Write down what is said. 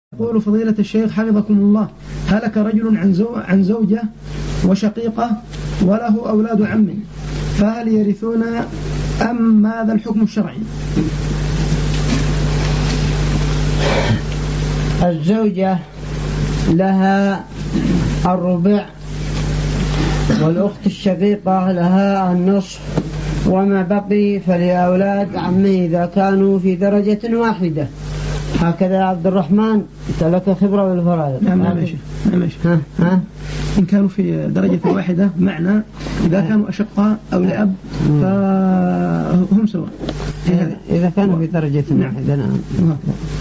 يقول فضيلة الشيخ حفظكم الله: هلك رجل عن زوجة وشقيقة وله أولاد عم، فهل يرثون أم ماذا الحكم الشرعي؟ الزوجة لها الربع والأخت الشقيقة لها النصف، وما بقي فلأولاد عمه إذا كانوا في درجة واحدة. هكذا يا عبد الرحمن، أنت لك خبرة بالفرائض. نعم إن كانوا في درجة واحدة، معنى إذا كانوا أشقاء أو لأب فهم سواء. إذا كانوا في درجة واحدة. نعم.